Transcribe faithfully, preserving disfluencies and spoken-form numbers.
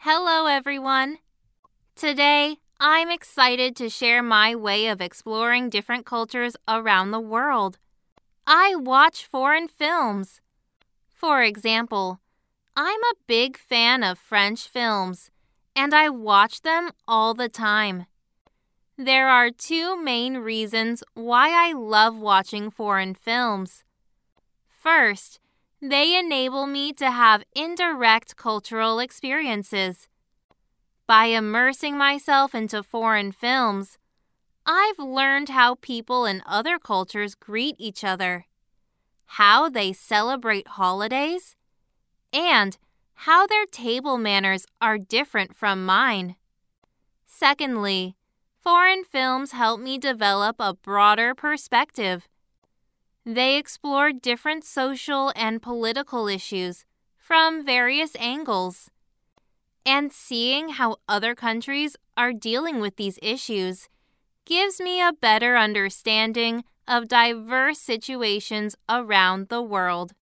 Hello, everyone. Today, I'm excited to share my way of exploring different cultures around the world. I watch foreign films. For example, I'm a big fan of French films, and I watch them all the time. There are two main reasons why I love watching foreign films. First, they enable me to have indirect cultural experiences. By immersing myself into foreign films, I've learned how people in other cultures greet each other, how they celebrate holidays, and how their table manners are different from mine. Secondly, foreign films help me develop a broader perspective. They explore different social and political issues from various angles. And seeing how other countries are dealing with these issues gives me a better understanding of diverse situations around the world.